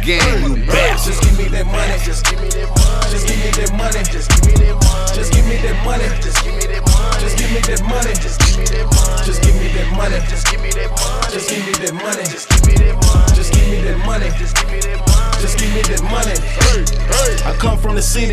game, you bastard. Just give me that money. Just give me that money. Just give me that money. Just give me that money. Just give me that money. Just give me that money. Just give me that money. Just give me that money. Just give me that money. Just give me that money. Just give me that money. Just give me that money. Just give me that money. Just give me that money. Just give me that money. I come from the scene.